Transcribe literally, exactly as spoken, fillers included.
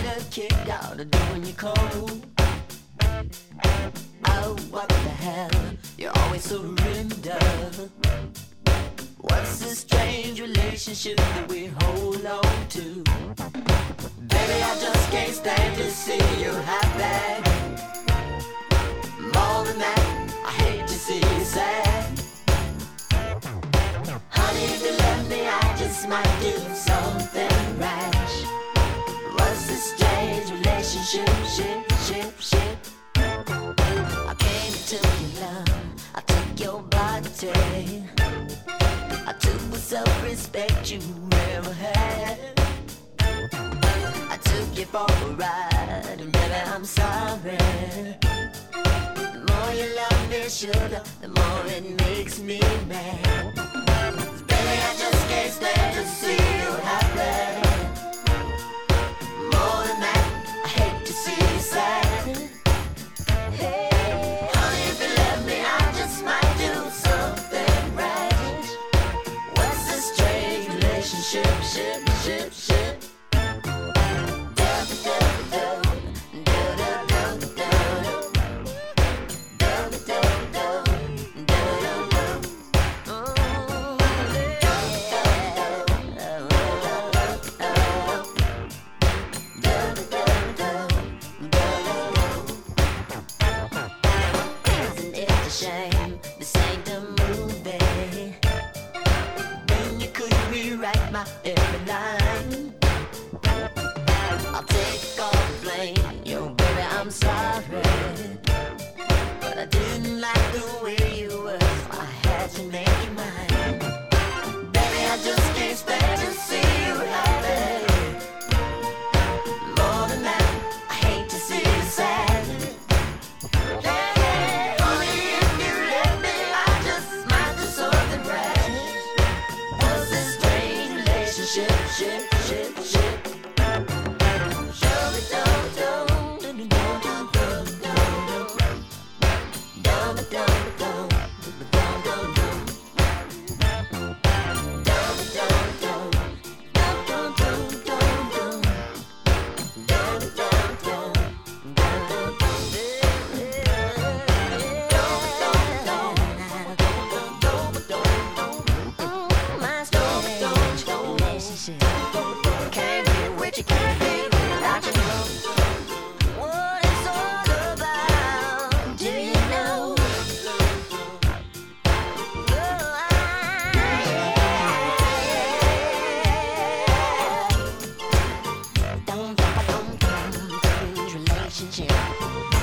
get kicked out of doing you cold. Oh, what the hell? You're always surrender. What's this strange relationship that we hold on to? Baby, I just can't stand to see you happy. More than that, I hate to see you sad. Honey, if you let me, I just might do something rash. What's this strange relationship, ship, ship, ship? I came to your love, I took your body, I took the self-respect you never had. I took you for a ride, and baby, I'm sorry. The more you love me, sugar, the more it makes me mad. 'Cause baby, I just can't stand to see you happy. More than that, I hate to see you sad. Hey, honey, if you let me, I just might do something rash. What's this strange relationship, ship, ship, ship? Shame, this ain't a movie. Then you could rewrite my every line. I'll take all the blame, yo baby, I'm sorry. But I didn't like the way you were, so I had to make you mine. Baby, I just can't stand to see you happy. More than that, I hate to see you sad. Ship, ship, ship, ship. Shove it down, down, down, down, down, down, down, down, down, down, down, down, down. Can't be with you, can't be without you. What it's all about, do you know? Oh, I, don't, don't, don't, don't, relationship.